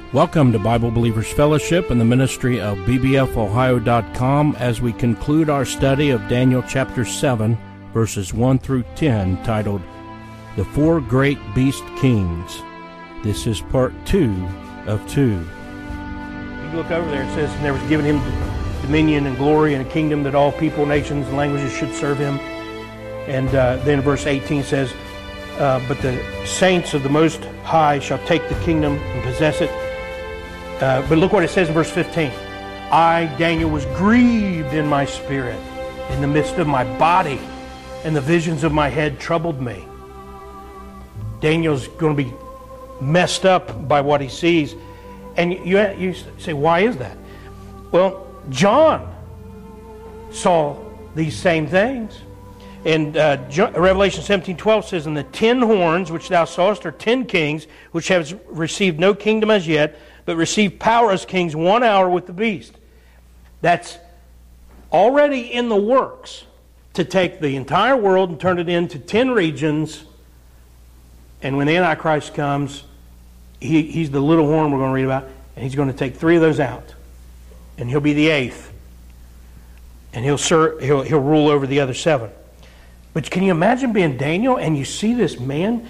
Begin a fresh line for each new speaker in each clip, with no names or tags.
Welcome to Bible Believers Fellowship and the ministry of bbfohio.com as we conclude our study of Daniel chapter 7, verses 1 through 10, titled, The Four Great Beast Kings. This is part 2 of 2. You look over there, it says, and there was given him dominion and glory and a kingdom that all people, nations, and languages should serve him. And then verse 18 says, but the saints of the Most High shall take the kingdom and possess it. But look what it says in verse 15. I, Daniel, was grieved in my spirit, in the midst of my body, and the visions of my head troubled me. Daniel's going to be messed up by what he sees. And you say, why is that? Well, John saw these same things. And Revelation 17:12 says, and the 10 horns which thou sawest are 10 kings, which have received no kingdom as yet, but receive power as kings 1 hour with the beast. That's already in the works to take the entire world and turn it into 10 regions. And when the Antichrist comes, he's the little horn we're going to read about, and he's going to take 3 of those out. And he'll be the 8th. And he'll rule over the other 7. But can you imagine being Daniel and you see this man?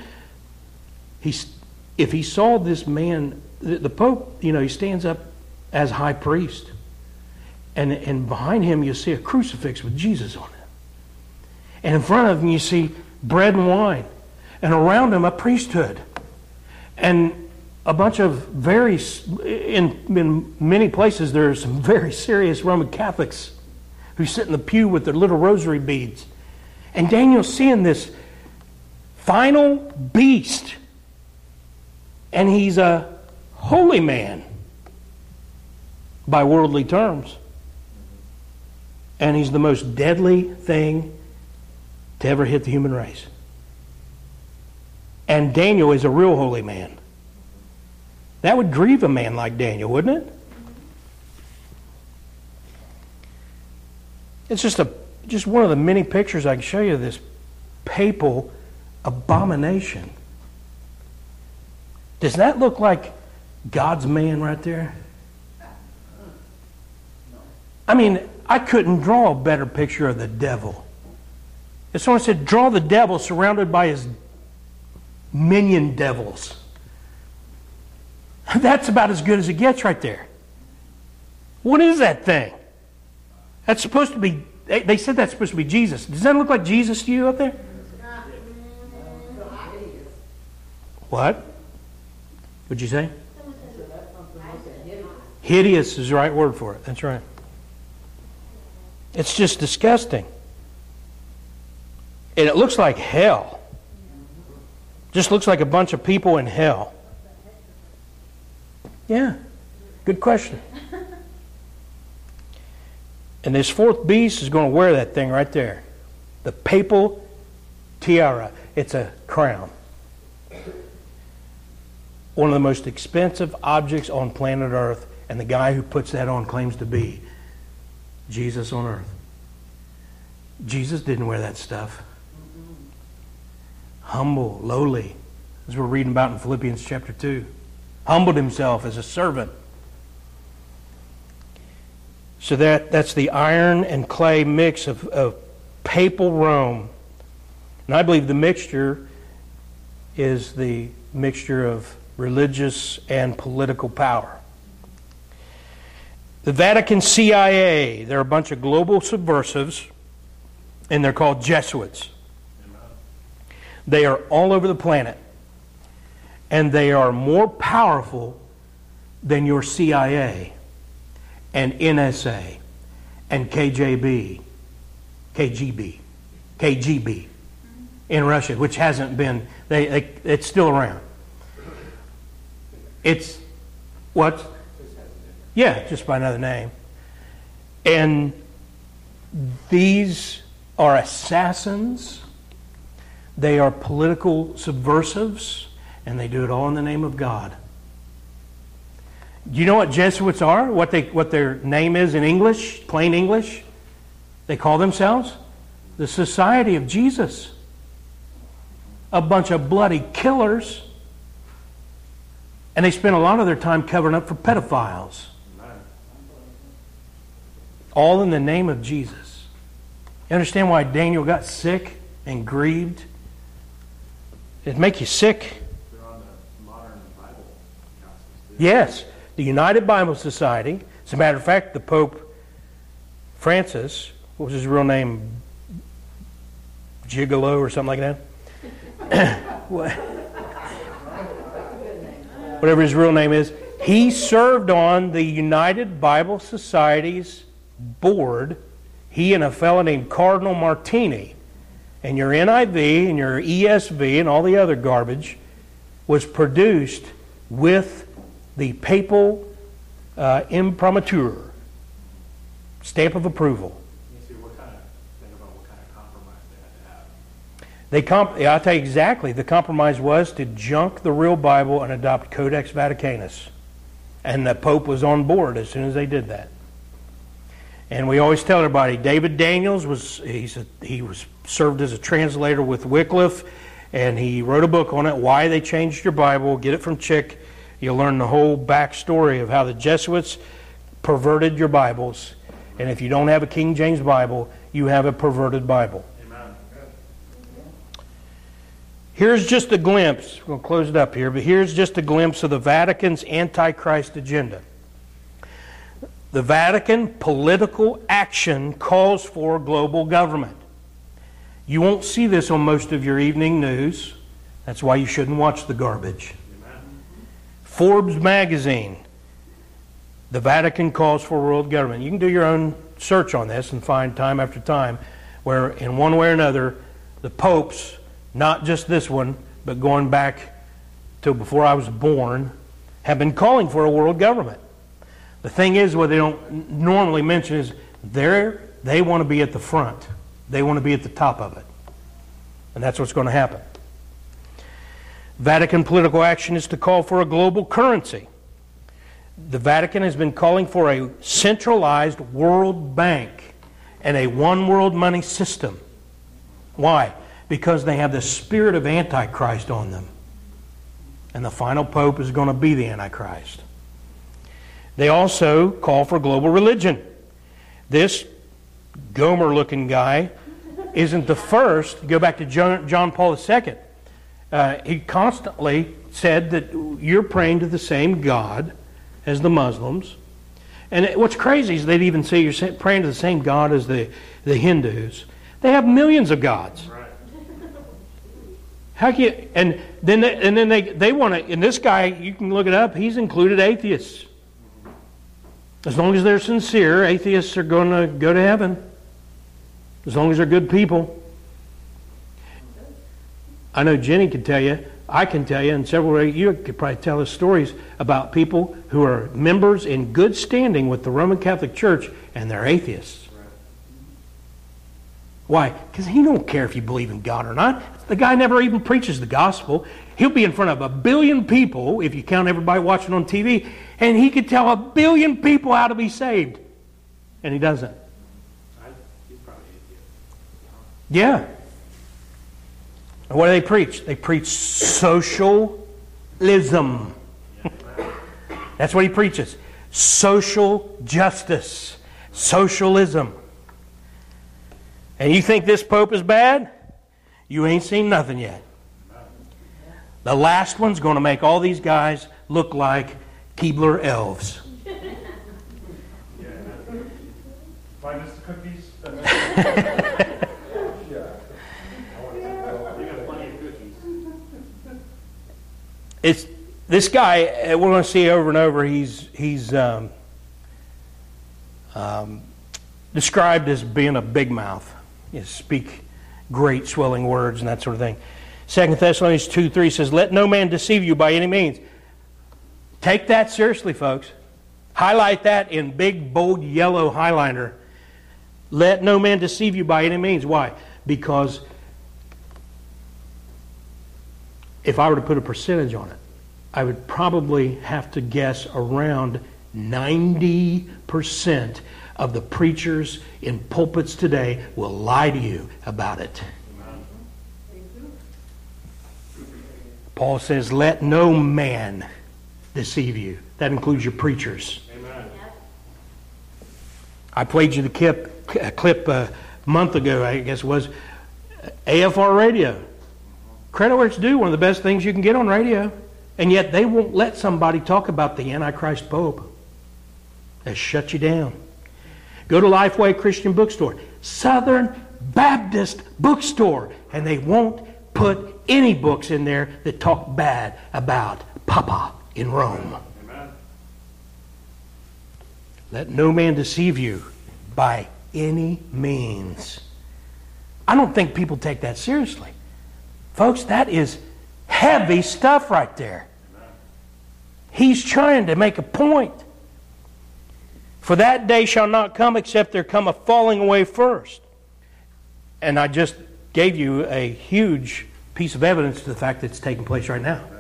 If he saw this man, the Pope, he stands up as high priest. And behind him you see a crucifix with Jesus on it. And in front of him you see bread and wine. And around him a priesthood. And a bunch of in many places there are some very serious Roman Catholics who sit in the pew with their little rosary beads. And Daniel's seeing this final beast. And he's a holy man by worldly terms. And he's the most deadly thing to ever hit the human race. And Daniel is a real holy man. That would grieve a man like Daniel, wouldn't it? It's just one of the many pictures I can show you of this papal abomination. Does that look like God's man right there? I mean, I couldn't draw a better picture of the devil. If someone said, draw the devil surrounded by his minion devils, that's about as good as it gets right there. What is that thing? That's supposed to be, they said that's supposed to be Jesus. Does that look like Jesus to you up there? What? What'd you say? Hideous is the right word for it. That's right. It's just disgusting. And it looks like hell. Just looks like a bunch of people in hell. Yeah. Good question. And this 4th beast is going to wear that thing right there. The papal tiara. It's a crown. One of the most expensive objects on planet Earth, and the guy who puts that on claims to be Jesus on earth. Jesus didn't wear that stuff. Humble, lowly, as we're reading about in Philippians chapter 2. Humbled himself as a servant. So that's the iron and clay mix of papal Rome. And I believe the mixture is the mixture of religious and political power. The Vatican CIA, they're a bunch of global subversives, and they're called Jesuits. They are all over the planet, and they are more powerful than your CIA and NSA and KGB in Russia, which hasn't been, it's still around. It's what? Yeah, just by another name. And these are assassins. They are political subversives, and they do it all in the name of God. Do you know what Jesuits are? What their name is in English, plain English? They call themselves the Society of Jesus. A bunch of bloody killers. And they spend a lot of their time covering up for pedophiles. All in the name of Jesus. You understand why Daniel got sick and grieved? It'd make you sick.
They're on the modern Bible councils.
Yes, the United Bible Society. As a matter of fact, the Pope Francis, what was his real name? Gigolo or something like that? Whatever his real name is. He served on the United Bible Society's board. He and a fellow named Cardinal Martini. And your NIV and your ESV and all the other garbage was produced with the papal imprimatur, stamp of approval.
You see, think about what kind of compromise they had to have.
I'll tell you exactly. The compromise was to junk the real Bible and adopt Codex Vaticanus. And the Pope was on board as soon as they did that. And we always tell everybody, David Daniels he was served as a translator with Wycliffe, and he wrote a book on it, Why They Changed Your Bible. Get it from Chick. You'll learn the whole backstory of how the Jesuits perverted your Bibles. And if you don't have a King James Bible, you have a perverted Bible.
Amen.
Here's just a glimpse. We'll close it up here, but here's just a glimpse of the Vatican's Antichrist agenda. The Vatican political action calls for global government. You won't see this on most of your evening news. That's why you shouldn't watch the garbage.
Amen.
Forbes magazine, the Vatican calls for world government. You can do your own search on this and find time after time where in one way or another the popes, not just this one, but going back to before I was born, have been calling for a world government. The thing is, what they don't normally mention is they want to be at the front. They want to be at the top of it. And that's what's going to happen. Vatican political action is to call for a global currency. The Vatican has been calling for a centralized world bank and a one world money system. Why? Because they have the spirit of Antichrist on them. And the final pope is going to be the Antichrist. They also call for global religion. This Gomer-looking guy isn't the first. Go back to John Paul II. He constantly said that you're praying to the same God as the Muslims. And what's crazy is they'd even say you're praying to the same God as the Hindus. They have millions of gods.
Right.
How can you, and then they want to, and this guy, you can look it up, he's included atheists. As long as they're sincere, atheists are going to go to heaven. As long as they're good people. I know Jenny could tell you, I can tell you, and several of you could probably tell us stories about people who are members in good standing with the Roman Catholic Church, and they're atheists.
Right.
Why? Because he don't care if you believe in God or not. The guy never even preaches the gospel. He'll be in front of 1 billion people, if you count everybody watching on TV, and he could tell 1 billion people how to be saved. And he doesn't.
He's probably atheist.
Yeah. And what do they preach? They preach socialism. That's what he preaches. Social justice. Socialism. And you think this pope is bad? You ain't seen nothing yet. The last one's going to make all these guys look like Keebler elves.
Yeah. Find us the cookies. Yeah. You got plenty of cookies.
It's this guy. We're going to see over and over. He's described as being a big mouth. You speak great swelling words and that sort of thing. 2 Thessalonians 2:3 says, "Let no man deceive you by any means." Take that seriously, folks. Highlight that in big, bold, yellow highliner. Let no man deceive you by any means. Why? Because if I were to put a percentage on it, I would probably have to guess around 90% of the preachers in pulpits today will lie to you about it. Paul says, let no man deceive you. That includes your preachers.
Amen.
I played you the clip a month ago, I guess it was, AFR radio. Credit where it's due, one of the best things you can get on radio. And yet they won't let somebody talk about the Antichrist Pope. They shut you down. Go to Lifeway Christian Bookstore, Southern Baptist Bookstore, and they won't put any books in there that talk bad about Papa in Rome.
Amen.
Let no man deceive you by any means. I don't think people take that seriously. Folks, that is heavy stuff right there. He's trying to make a point. For that day shall not come except there come a falling away first. And I just gave you a huge piece of evidence to the fact that it's taking place right now.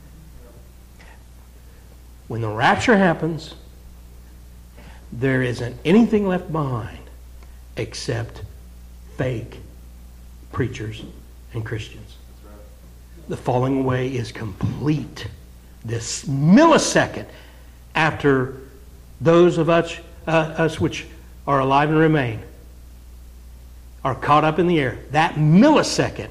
When the rapture happens, there isn't anything left behind except fake preachers and Christians. The falling away is complete. This millisecond after those of us which are alive and remain are caught up in the air, that millisecond,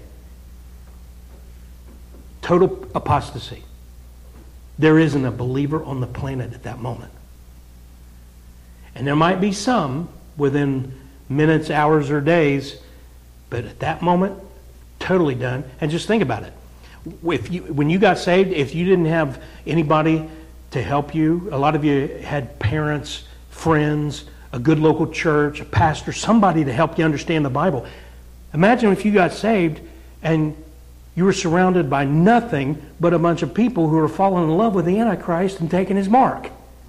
total apostasy. There isn't a believer on the planet at that moment. And there might be some within minutes, hours, or days, but at that moment, totally done. And just think about it. When you got saved, if you didn't have anybody to help you, a lot of you had parents, friends, a good local church, a pastor, somebody to help you understand the Bible. Imagine if you got saved and you were surrounded by nothing but a bunch of people who are falling in love with the Antichrist and taking his mark.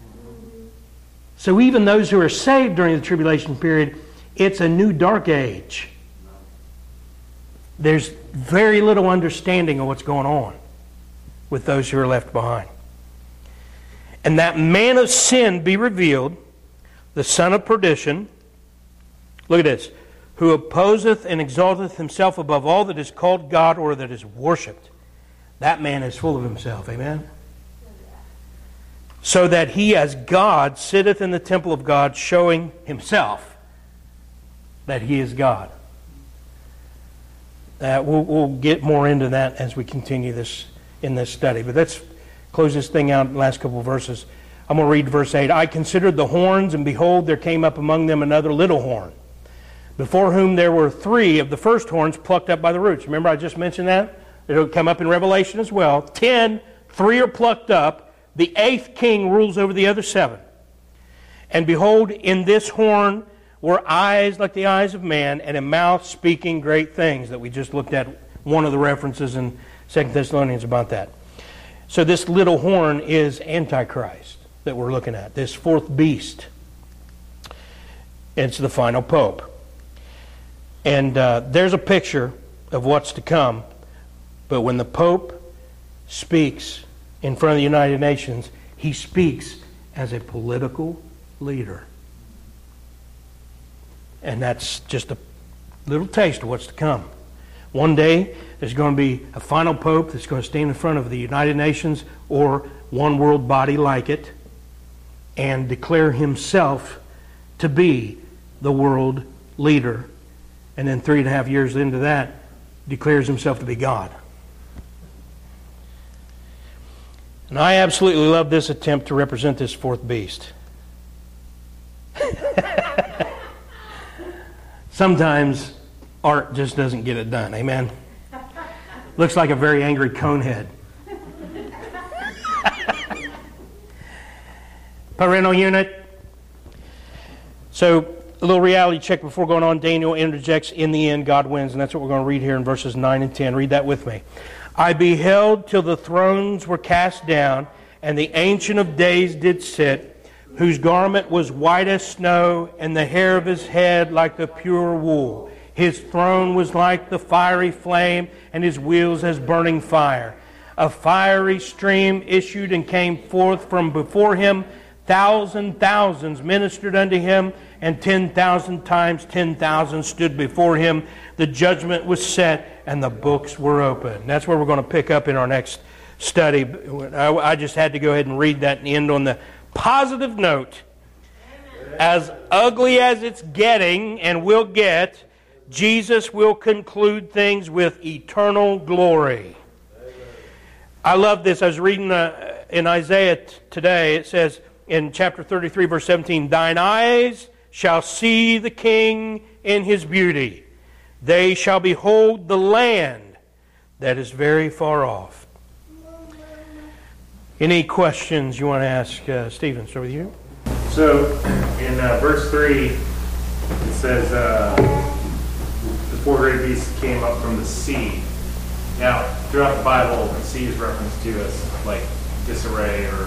So even those who are saved during the tribulation period, it's a new dark age. There's very little understanding of what's going on with those who are left behind. And that man of sin be revealed, the son of perdition, look at this, who opposeth and exalteth himself above all that is called God or that is worshipped. That man is full of himself, amen? So that he as God sitteth in the temple of God, showing himself that he is God. We'll get more into that as we continue this in this study. But let's close this thing out in the last couple of verses. I'm going to read verse 8. I considered the horns, and behold, there came up among them another little horn, before whom there were 3 of the first horns plucked up by the roots. Remember I just mentioned that? It'll come up in Revelation as well. 10, 3 are plucked up. The 8th king rules over the other 7. And behold, in this horn were eyes like the eyes of man, and a mouth speaking great things. That we just looked at one of the references in 2 Thessalonians about that. So this little horn is Antichrist that we're looking at, this 4th beast. It's the final pope. And there's a picture of what's to come. But when the pope speaks in front of the United Nations, he speaks as a political leader. And that's just a little taste of what's to come. One day, there's going to be a final pope that's going to stand in front of the United Nations or one world body like it and declare himself to be the world leader. And then 3.5 years into that, declares himself to be God. And I absolutely love this attempt to represent this 4th beast. Sometimes art just doesn't get it done. Amen? Looks like a very angry conehead. Parental unit. So, a little reality check before going on. Daniel interjects, in the end, God wins. And that's what we're going to read here in verses 9 and 10. Read that with me. I beheld till the thrones were cast down, and the Ancient of Days did sit, whose garment was white as snow, and the hair of his head like the pure wool. His throne was like the fiery flame, and his wheels as burning fire. A fiery stream issued and came forth from before him. Thousands ministered unto him, and 10,000 times 10,000 stood before him. The judgment was set, and the books were open. That's where we're going to pick up in our next study. I just had to go ahead and read that and end on the positive note. As ugly as it's getting and will get, Jesus will conclude things with eternal glory. I love this. I was reading in Isaiah today. It says in chapter 33, verse 17, "Thine eyes shall see the King in his beauty. They shall behold the land that is very far off." Any questions you want to ask Stephen? Start with you.
So in verse 3, it says, the four great beasts came up from the sea. Now, throughout the Bible, the sea is referenced to as like disarray or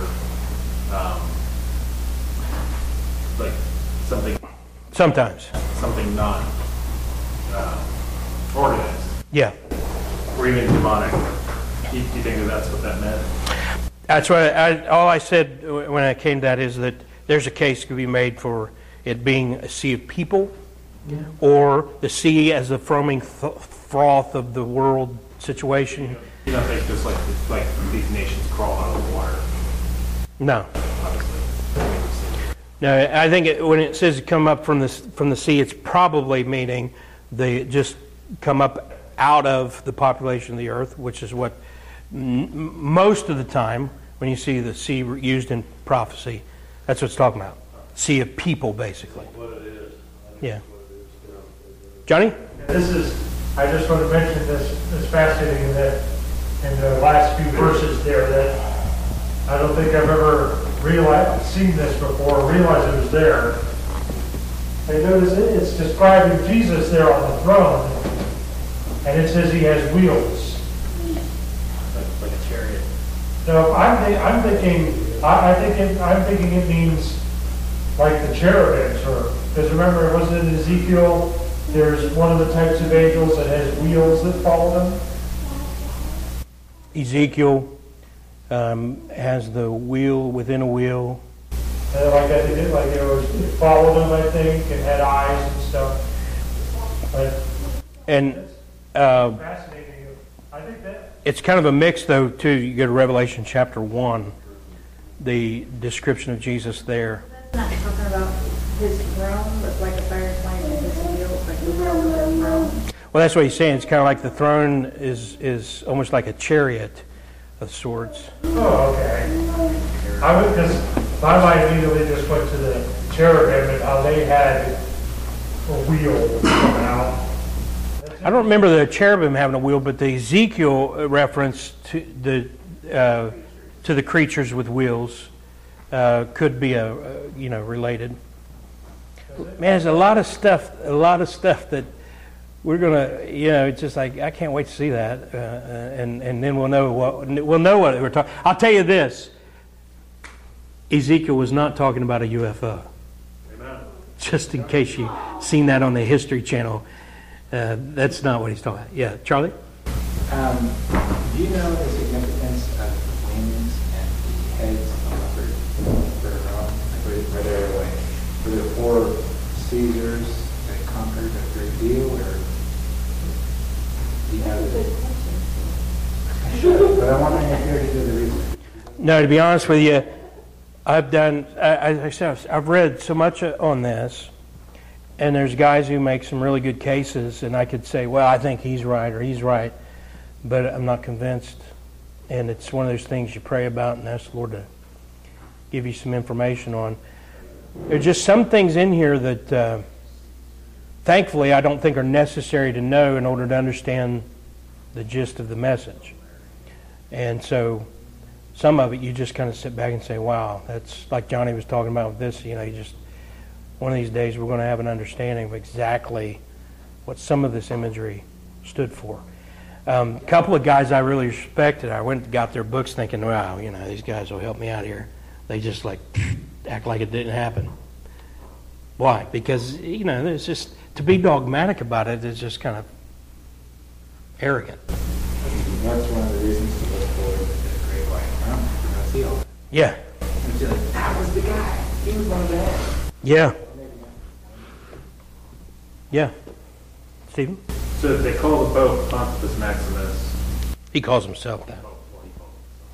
like something not organized.
Yeah.
Or even demonic. Do you think that that's what that meant?
That's what all I said when I came to that is that there's a case to be made for it being a sea of people, or the sea as the foaming froth of the world situation.
You don't think just like these nations crawl out of the water?
No.
Obviously.
No, I think when it says come up from the sea, it's probably meaning they just come up out of the population of the earth, which is what most of the time when you see the sea used in prophecy, that's what it's talking about. Sea of people, basically.
What it is.
Yeah. Johnny?
I just want to mention this is fascinating that in the last few verses there that I don't think I've ever seen this before, or realized it was there. I notice it's describing Jesus there on the throne, and it says he has wheels.
Like a chariot.
No, I'm thinking it means like the cherubims, or because remember, was it in Ezekiel? There's one of the types of angels that has wheels that follow them.
Ezekiel has the wheel within a wheel.
Like I think it followed them, I think, and had eyes and stuff.
And
Fascinating. I think that
it's kind of a mix, though, too. You go to Revelation chapter 1, the description of Jesus there.
That's not talking about his throne, but like a fire flame and his wheels, like the wheels of the throne.
Well, that's what he's saying. It's kind of like the throne is almost like a chariot of sorts.
Oh, okay. Because my mind immediately just went to the cherubim and how they had a wheel coming out.
I don't remember the cherubim having a wheel, but the Ezekiel reference to the creatures with wheels could be related. Man, there's a lot of stuff that we're gonna, it's just like I can't wait to see that, and then we'll know what we're talking. I'll tell you this: Ezekiel was not talking about a UFO.
Amen.
Just in case you've seen that on the History Channel, that's not what he's talking about. Yeah, Charlie.
Do you know the significance of the wings and the heads of the leopard for Rome? Were there four Caesars that conquered a great deal, or do you know that? But I'm wondering if you're into the reason.
No, to be honest with you, I've read so much on this, and there's guys who make some really good cases, and I could say, well, I think he's right or he's right, but I'm not convinced. And it's one of those things you pray about and ask the Lord to give you some information on. There's just some things in here that, thankfully, I don't think are necessary to know in order to understand the gist of the message. And so some of it you just kind of sit back and say, wow, that's like Johnny was talking about with this, you just one of these days we're going to have an understanding of exactly what some of this imagery stood for. A couple of guys I really respected, I went and got their books thinking, wow, these guys will help me out here. They just act like it didn't happen. Why? Because, it's just, to be dogmatic about it is just kind of arrogant.
That's one of the reasons to look forward to the Great White Throne. See all that.
Yeah.
And you're like, that was the guy. He was one of them.
Yeah. Yeah. Stephen?
So they call the Pope Pontifex Maximus.
He calls himself that.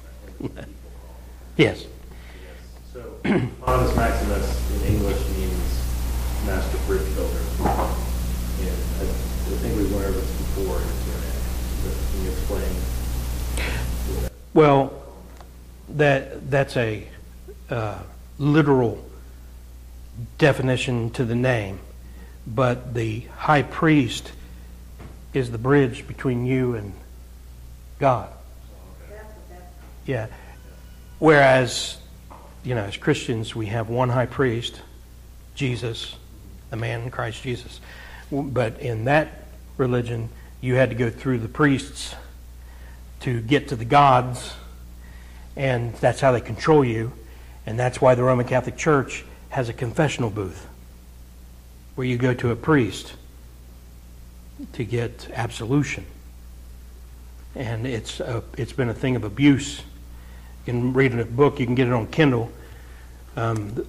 Yes.
So, Pontifex Maximus in English means master bridge builder. And I think we went over this before in Q&A. But can you explain?
Well, that's a literal definition to the name, but the high priest is the bridge between you and God. Yeah. Whereas, as Christians, we have one high priest, Jesus, the man Christ Jesus. But in that religion, you had to go through the priests to get to the gods, and that's how they control you. And that's why the Roman Catholic Church has a confessional booth where you go to a priest to get absolution. And it's been a thing of abuse. You can read in a book, you can get it on Kindle. The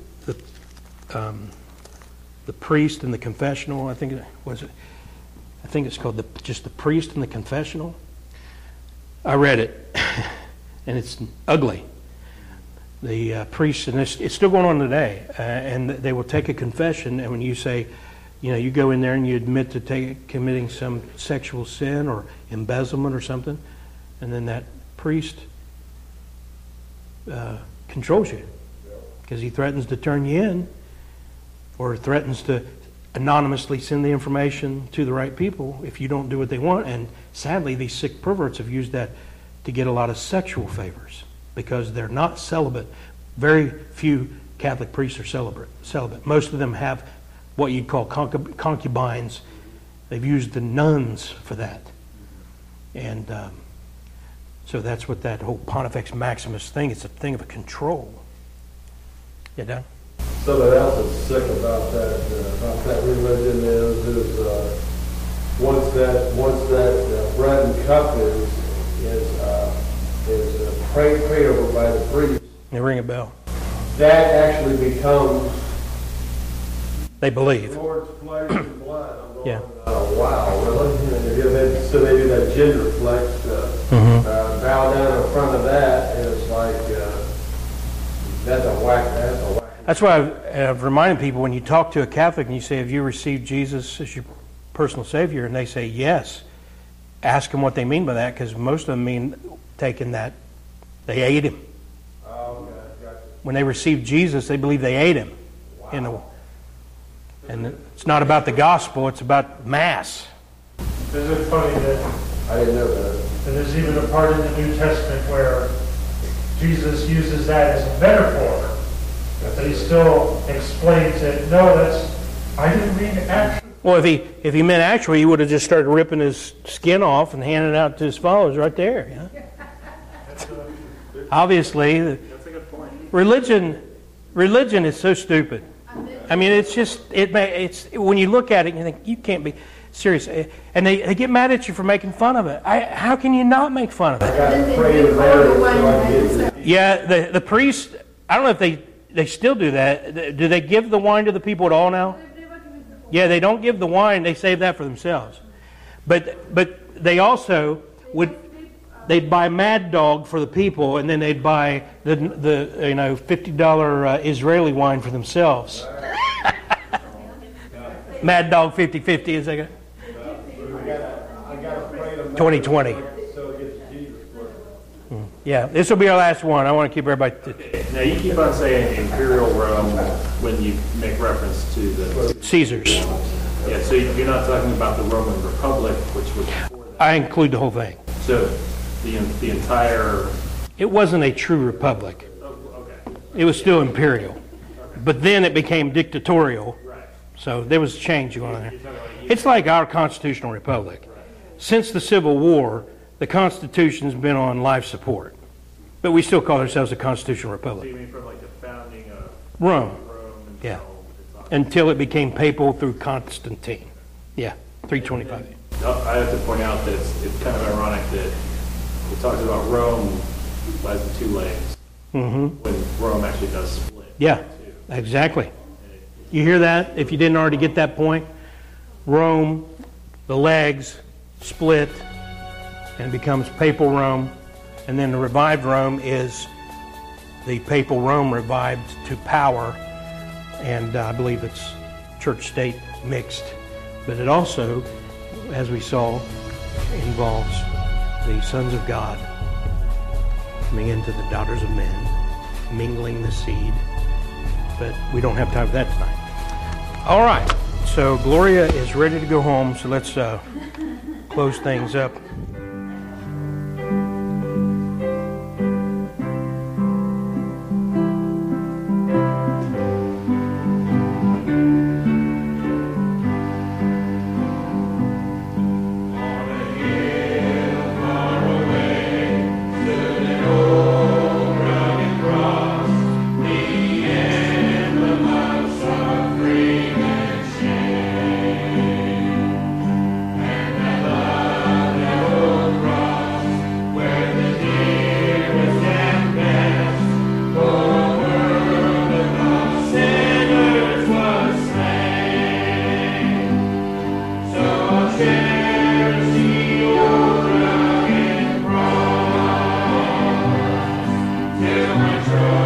priest and the confessional, I think it's called just the priest and the confessional. I read it, and it's ugly. The priests, and it's still going on today, and they will take a confession, and when you say, you go in there and you admit to committing some sexual sin or embezzlement or something, and then that priest controls you because he threatens to turn you in or threatens to anonymously send the information to the right people if you don't do what they want. And sadly, these sick perverts have used that to get a lot of sexual favors because they're not celibate. Very few Catholic priests are celibate. Most of them have what you'd call concubines. They've used the nuns for that. And so that's what that whole Pontifex Maximus thing, it's a thing of a control. Yeah, Don?
Something else that's sick about that religion is once that bread and cup is prayed over by the priest.
They ring a bell.
That actually becomes
They believe.
the Lord's flesh and blood. I'm going,
Yeah.
Wow, really? So they do that gender flex, bow down in front of that, and it's like, that's a whack.
That's why I've reminded people when you talk to a Catholic and you say, have you received Jesus as your personal Savior? And they say yes. Ask them what they mean by that, because most of them mean taking that, they ate him.
Oh, okay, gotcha.
When they received Jesus, they believe they ate him.
Wow.
And it's not about the gospel, it's about Mass.
Isn't it funny that
I didn't know that.
there's even a part in the New Testament where Jesus uses that as a metaphor, but he still explains it. No, I didn't mean actually.
Well, if he meant actually, he would have just started ripping his skin off and handing it out to his followers right there. Obviously,
That's a good point.
religion is so stupid. I mean, it's when you look at it, you think you can't be serious, and they get mad at you for making fun of it. How can you not make fun of it?
I got to pray to Mary so I can get it.
Yeah, the priest. I don't know if they still do that. Do they give the wine to the people at all now? Yeah, they don't give the wine. They save that for themselves. But they also they'd buy Mad Dog for the people, and then they'd buy the $50 Israeli wine for themselves. Mad Dog 50-50 is that?
I got to pray to Mary
2020.
so it gets Jesus working.
Yeah, this will be our last one. I want to keep everybody.
Now, you keep on saying Imperial Rome when you make reference to the...
Caesar's.
Yeah, so you're not talking about the Roman Republic, which was before that.
I include the whole thing.
So the entire...
It wasn't a true republic.
Oh, okay.
It was still imperial. But then it became dictatorial.
Right.
So there was a change going on there. It's like our constitutional republic. Since the Civil War, the Constitution's been on life support. But we still call ourselves a constitutional
So
republic.
you mean from like the founding of
Rome.
Rome until
Yeah.
it's not-
Until it became papal through Constantine. Yeah, 325.
I have to point out that it's kind of ironic that it talks about Rome as the two legs,
Mm-hmm.
when Rome actually does split.
Yeah,
too.
exactly. You hear that? If you didn't already get that point, Rome, the legs split, and it becomes papal Rome, And then the revived Rome is the papal Rome revived to power, and I believe it's church-state mixed. But it also, as we saw, involves the sons of God coming into the daughters of men, mingling the seed. But we don't have time for that tonight. All right, so Gloria is ready to go home, so let's close things up.
Till my